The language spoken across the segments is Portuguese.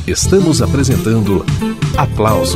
Estamos apresentando Aplauso.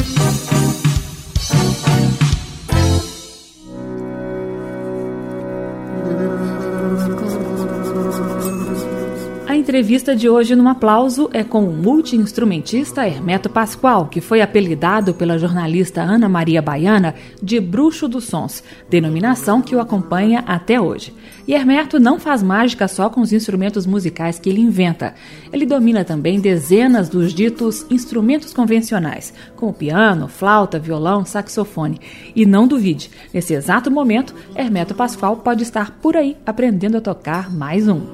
A entrevista de hoje no Aplauso é com o multi-instrumentista Hermeto Pascoal, que foi apelidado pela jornalista Ana Maria Baiana de Bruxo dos Sons, denominação que o acompanha até hoje. E Hermeto não faz mágica só com os instrumentos musicais que ele inventa. Ele domina também dezenas dos ditos instrumentos convencionais, como piano, flauta, violão, saxofone. E não duvide, nesse exato momento, Hermeto Pascoal pode estar por aí aprendendo a tocar mais um.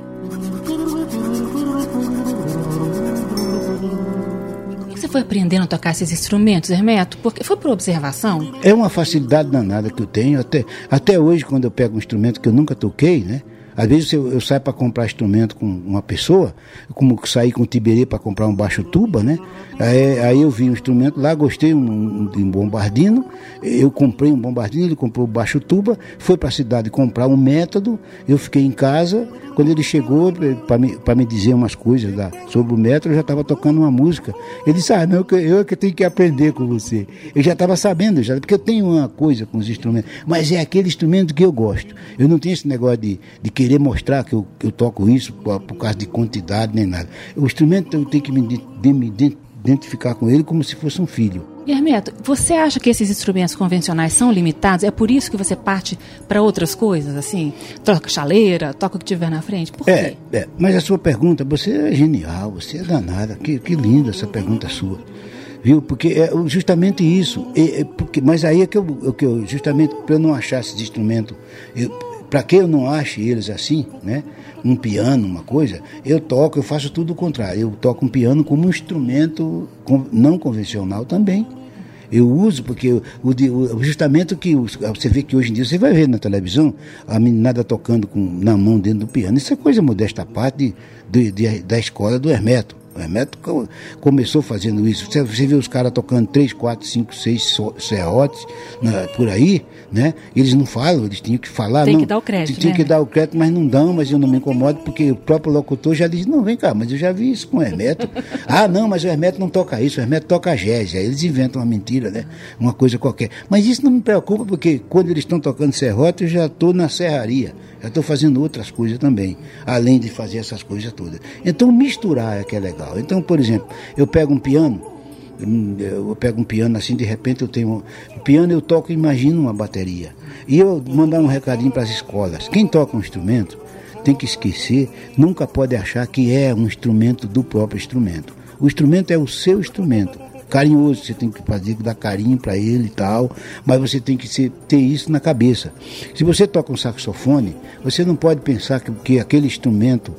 Você foi aprendendo a tocar esses instrumentos, Hermeto? Porque foi por observação? É uma facilidade danada que eu tenho. Até hoje, quando eu pego um instrumento que eu nunca toquei, né? Às vezes eu saio para comprar instrumento com uma pessoa, como saí com o Tiberê para comprar um baixo tuba, né? Aí eu vi um instrumento lá, gostei de um bombardino, eu comprei um bombardino, ele comprou o baixo tuba, foi para a cidade comprar um método, eu fiquei em casa, quando ele chegou para me dizer umas coisas lá sobre o método, eu já estava tocando uma música. Ele disse, não, eu é que tenho que aprender com você. Eu já estava sabendo, porque eu tenho uma coisa com os instrumentos, mas é aquele instrumento que eu gosto. Eu não tenho esse negócio de querer mostrar que eu toco isso por causa de quantidade nem nada. O instrumento eu tenho que me identificar com ele como se fosse um filho. Hermeto, você acha que esses instrumentos convencionais são limitados? É por isso que você parte para outras coisas, assim? Toca chaleira, toca o que tiver na frente? Por quê? Mas a sua pergunta, você é genial, você é danada. Que linda essa pergunta sua. Viu? Porque é justamente isso. Mas aí é que eu justamente para eu não achar esses instrumentos, para que eu não ache eles assim, né? Um piano, uma coisa, eu faço tudo o contrário. Eu toco um piano como um instrumento não convencional também. Eu uso porque justamente o que você vê que hoje em dia, você vai ver na televisão, a meninada tocando na mão dentro do piano. Isso é coisa modesta à parte da escola do Hermeto. O Hermeto começou fazendo isso. Você vê os caras tocando 3, 4, 5, 6 serrotes por aí, né? Eles não falam, eles tinham que falar. Tem que dar o crédito, Tinha que dar o crédito, mas não dão, mas eu não me incomodo, porque o próprio locutor já diz, não, vem cá, mas eu já vi isso com o Hermeto. Não, mas o Hermeto não toca isso, o Hermeto toca jazz. Aí eles inventam uma mentira, né? Uma coisa qualquer. Mas isso não me preocupa, porque quando eles estão tocando serrote, eu já estou na serraria. Já estou fazendo outras coisas também, além de fazer essas coisas todas. Então, misturar é que é legal. Então, por exemplo, eu pego um piano assim, de repente eu tenho... O piano eu toco e imagino uma bateria. E eu mandar um recadinho para as escolas. Quem toca um instrumento tem que esquecer, nunca pode achar que é um instrumento do próprio instrumento. O instrumento é o seu instrumento. Carinhoso, você tem que fazer, dar carinho para ele e tal, mas você tem que ter isso na cabeça. Se você toca um saxofone, você não pode pensar que aquele instrumento,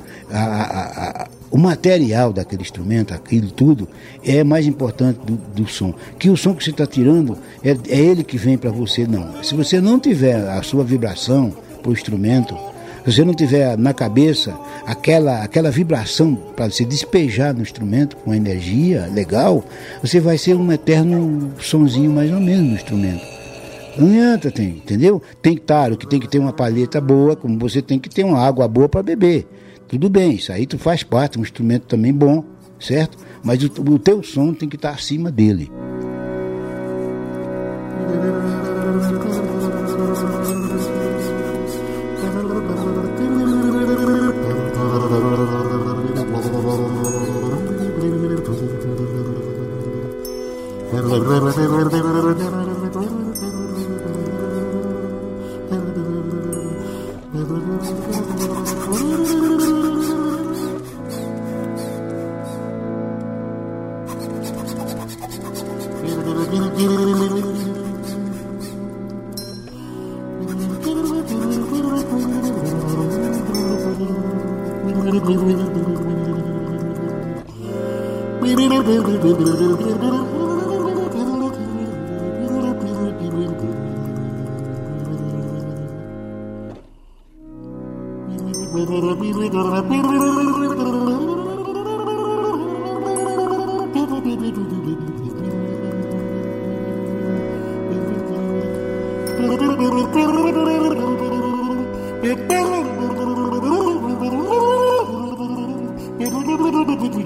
o material daquele instrumento, aquilo tudo, é mais importante do som. Que o som que você está tirando é ele que vem para você, não. Se você não tiver a sua vibração para o instrumento, se você não tiver na cabeça aquela vibração para você despejar no instrumento com energia legal, você vai ser um eterno sonzinho mais ou menos no instrumento. Não adianta, entendeu? Tem que ter uma palheta boa, como você tem que ter uma água boa para beber. Tudo bem, isso aí tu faz parte, um instrumento também bom, certo? Mas o teu som tem que estar acima dele.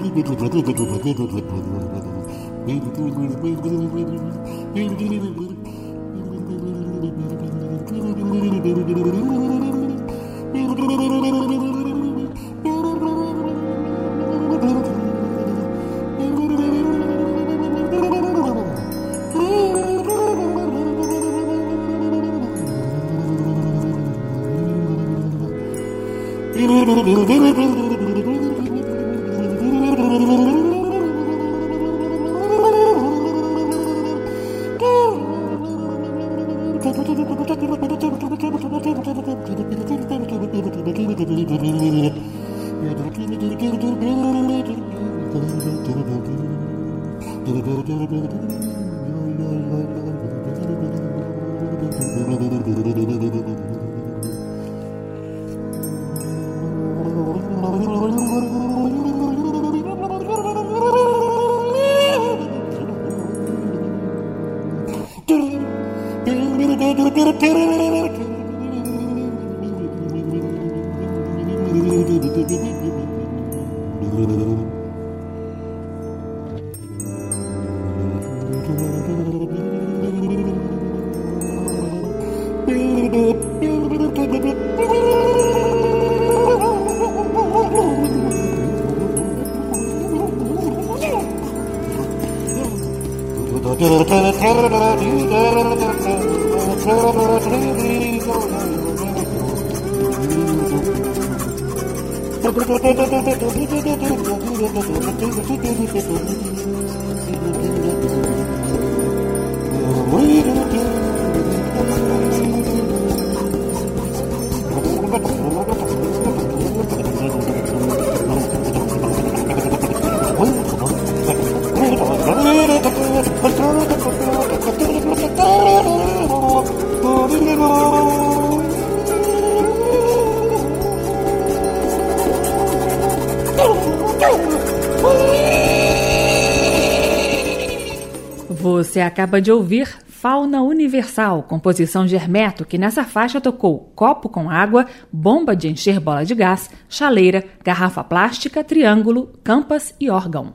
Você acaba de ouvir Fauna Universal, composição de Hermeto, que nessa faixa tocou copo com água, bomba de encher bola de gás, chaleira, garrafa plástica, triângulo, campas e órgão.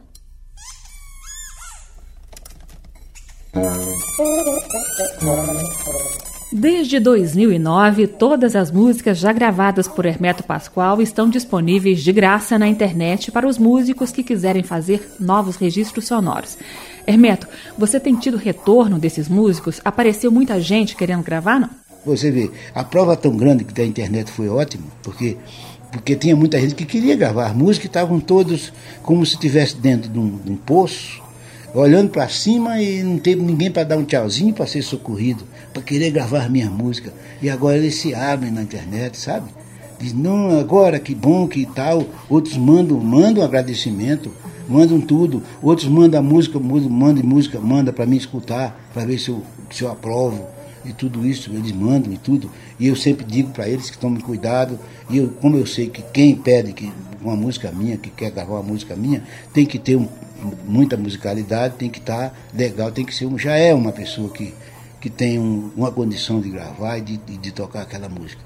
Desde 2009, todas as músicas já gravadas por Hermeto Pascoal estão disponíveis de graça na internet para os músicos que quiserem fazer novos registros sonoros. Hermeto, você tem tido retorno desses músicos? Apareceu muita gente querendo gravar, não? Você vê, a prova tão grande que da internet foi ótima, porque tinha muita gente que queria gravar música e estavam todos como se estivesse dentro de um poço, olhando para cima e não teve ninguém para dar um tchauzinho, para ser socorrido, para querer gravar minha música. E agora eles se abrem na internet, sabe? Diz, não, agora que bom, que tal. Outros mandam agradecimento, mandam tudo. Outros mandam a música, manda para mim escutar, para ver se eu aprovo. E tudo isso, eles mandam e tudo. E eu sempre digo para eles que tomem cuidado. E como eu sei que quem pede que uma música minha, que quer gravar uma música minha, tem que ter muita musicalidade, tem que estar legal, tem que ser já é uma pessoa que tem uma condição de gravar e de tocar aquela música.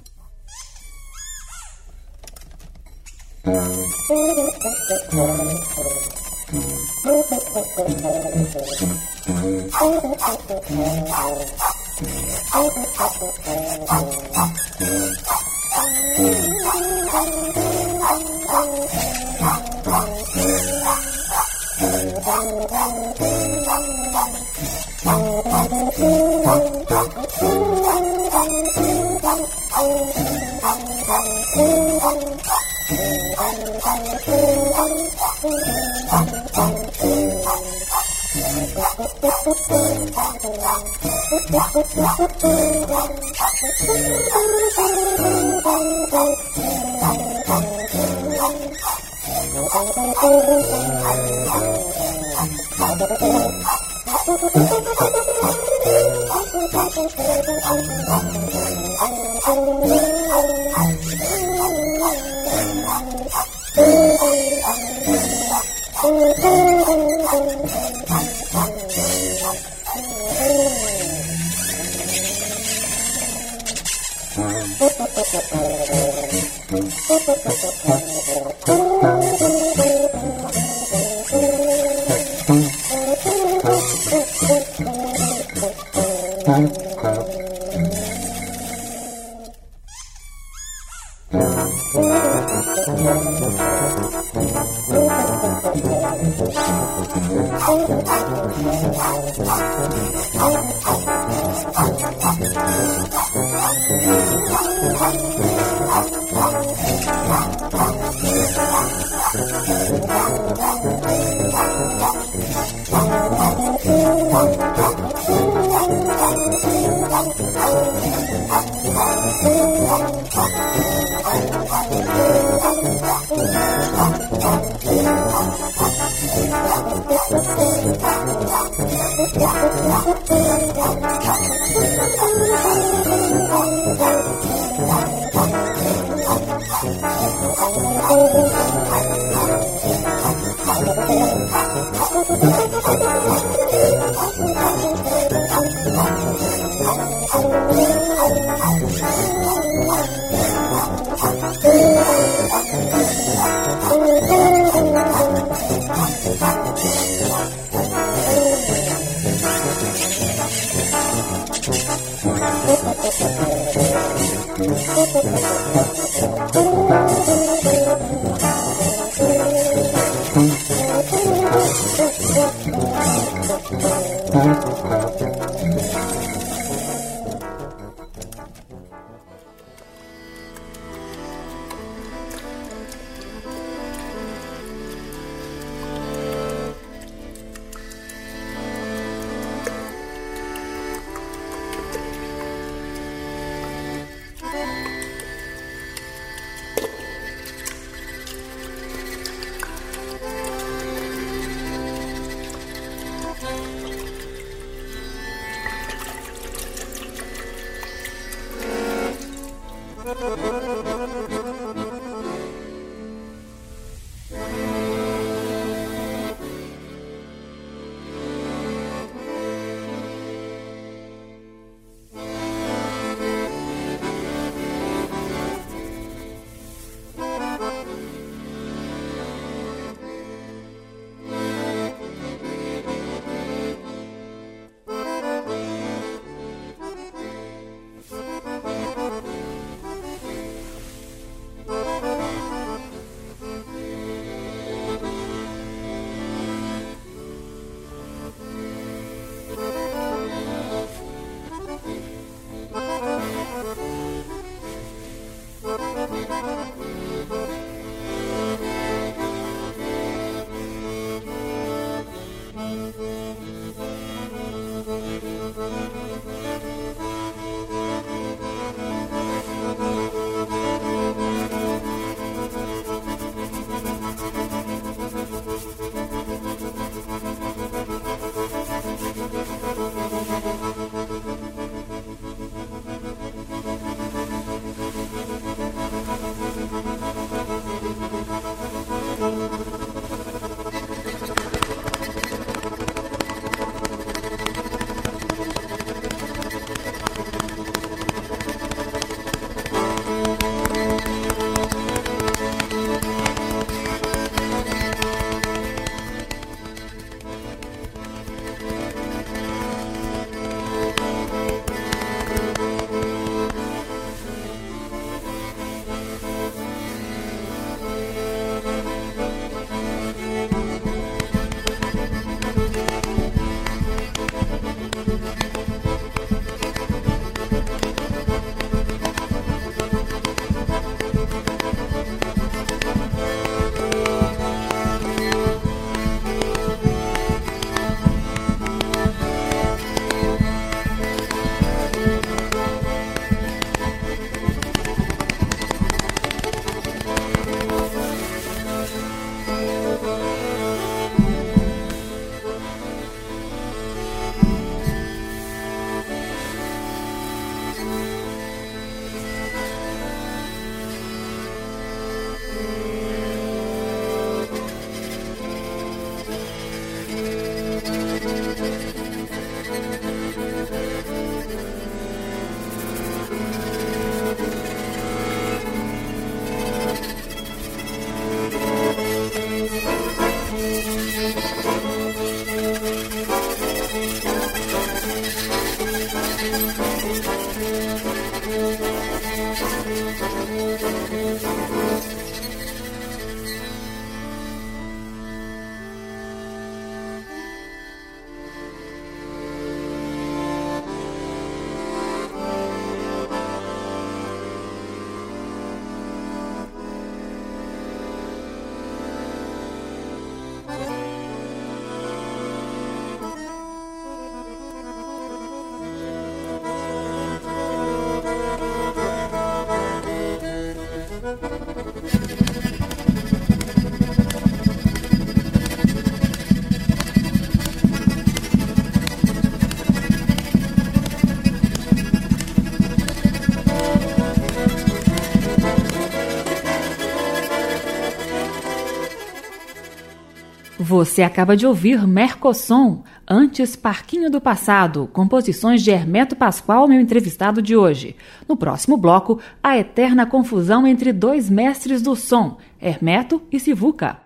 Você acaba de ouvir Mercosson, antes Parquinho do Passado, composições de Hermeto Pascoal, meu entrevistado de hoje. No próximo bloco, a eterna confusão entre dois mestres do som, Hermeto e Sivuca.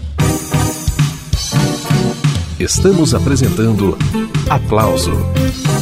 Estamos apresentando Aplauso.